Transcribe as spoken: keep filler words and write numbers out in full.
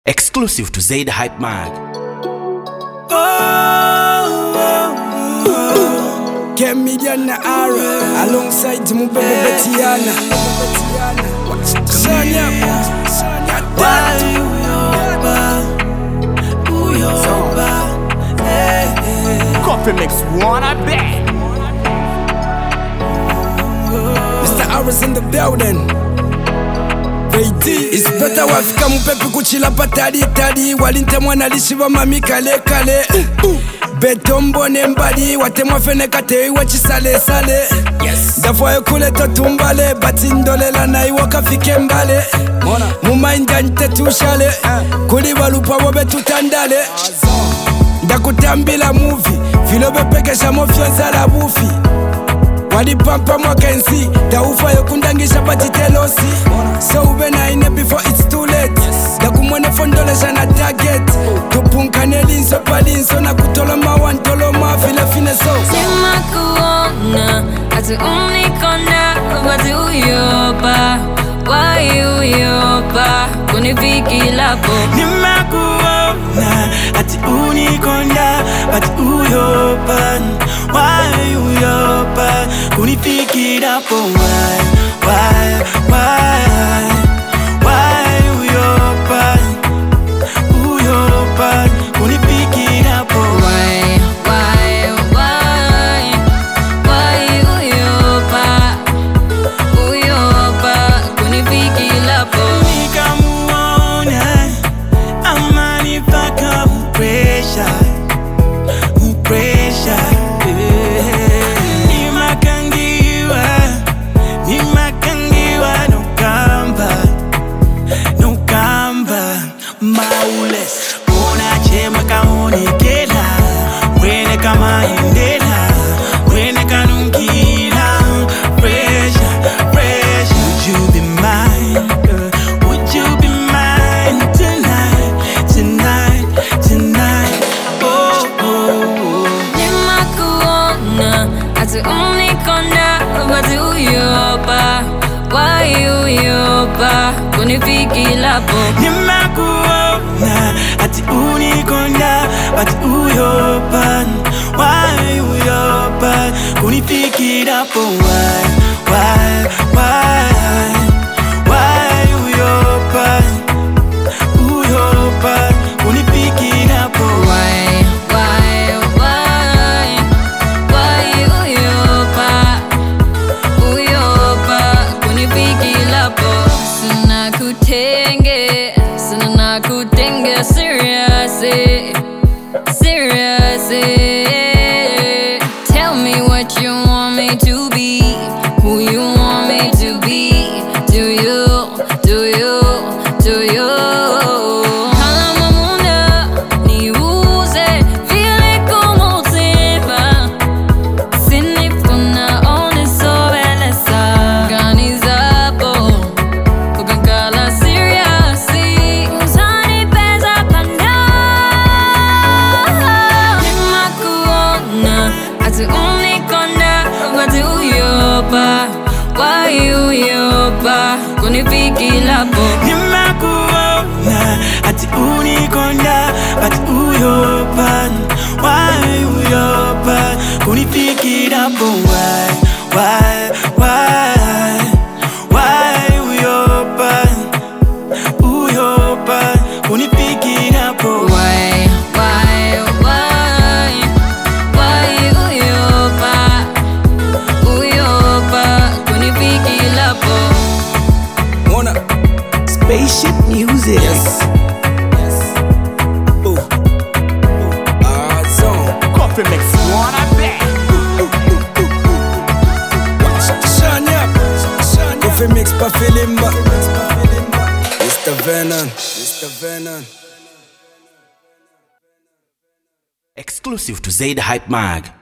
Exclusive to Zaid Hype Mag. Oh, oh, oh. Kemidian Ara alongside Mubebe Betiana. Sanya, Coffee mix one, I bet. Mister Ara's in the building. It's better wafika mupepi kuchila patari tari. Walinte mwana lishiva mami kale kale. Betombo nembali watemwa fene kate wachi sale sale. Dafwa kule totumbale batindole lana iwaka fike mbale. Mumainja nte tushale kuli walupa wabe tutandale. Ndakutambila movie filobe pekesha mofyonza la bufi. Walipampa mwakensi taufa yokundangisha patitelosi. So ube na ine before it's too late. Dakumwene fondolesha na target. Tupunkane linso palinso na kutoloma wantoloma vile fine so. Sima kuona ati unikona wati uyopa. Why uyopa kunifiki lapo. Nima kuona ati unikonda ati uyopa. Why uyopa kunifiki lapo. Why, why, why, why uyopa. Uyopa kunifiki lapo. Why, why, why, why uyopa. Uyopa kunifiki lapo. Nikamuona amanipaka pressure, pressure. Nimakangiwa, nimakangiwa no kamba, no kamba. Maules, ona chema kaonekela, wene kama indela, wene kanunkila. Pressure, pressure. Would you be mine? Girl? Would you be mine tonight, tonight, tonight? Oh, oh, oh. Nima kuona ati unikonda wati uyopa. Why uyopa kunifiki lapo. Nimakuona ati unikonda ati uyopa. Why uyopa kunifiki lapo. Why, why, why, why uyopa. Uyopa kunifiki lapo. Why, why, why, why uyopa. Uyopa kunifiki lapo. Sana kutenge, sana kutenge seriously, seriously. Tell me what you want me to be, who you want me to be. Do you, do you, do you? Kala mamuna niuze vile como tema. Sinifuna one sobelesa. Ganizapo ukakala seriously. Uzani pesa pana. Nimakuona ati unikonda wati uyopa. Why uyopa kunifiki lapo. Nimakuona ati unikonda ati uyopa. Why uyopa kunifiki lapo. Why, why, why, why uyopa. Uyopa kunifiki lapo. Why, why, why, why uyopa. Uyopa kunifiki lapo. Mona Spaceship music. yes yes. Oh ah zone. Coffee mix one, I bet. Shania, Coffee mix pa filimba. Mister Venom, Mister Venom. Exclusive to Zaid Hype Mag.